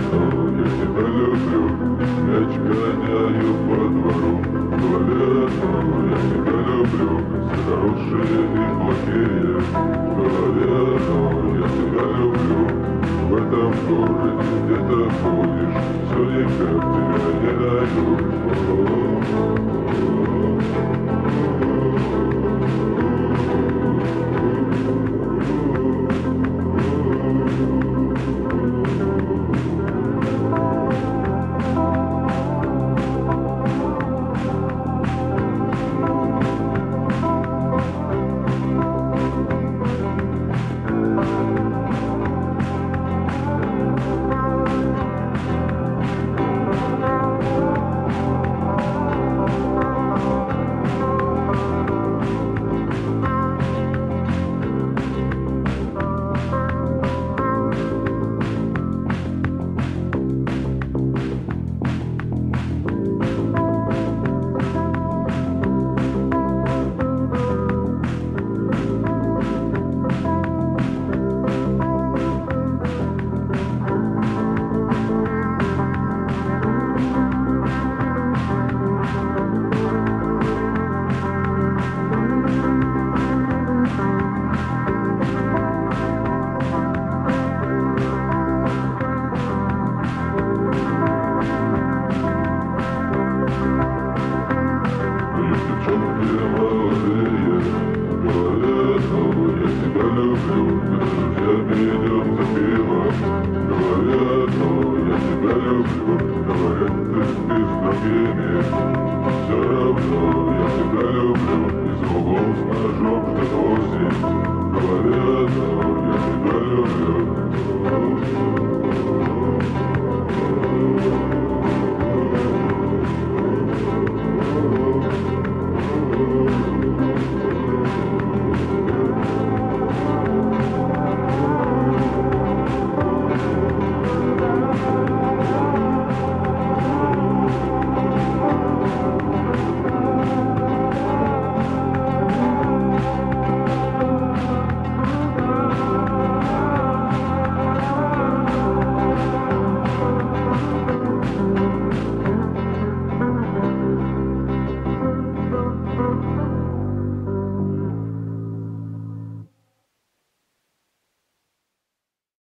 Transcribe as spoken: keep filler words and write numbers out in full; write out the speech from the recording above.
ну, я тебя люблю. Мяч гоняю по двору. Говорят, ну, я тебя люблю. Все хорошие и плохие. Говорят, ну, я тебя люблю. В этом городе где-то ходишь, все никак тебя не найду. Все равно я тебя люблю, и за углом с ножом ждет осень. Говорят, но я тебя люблю.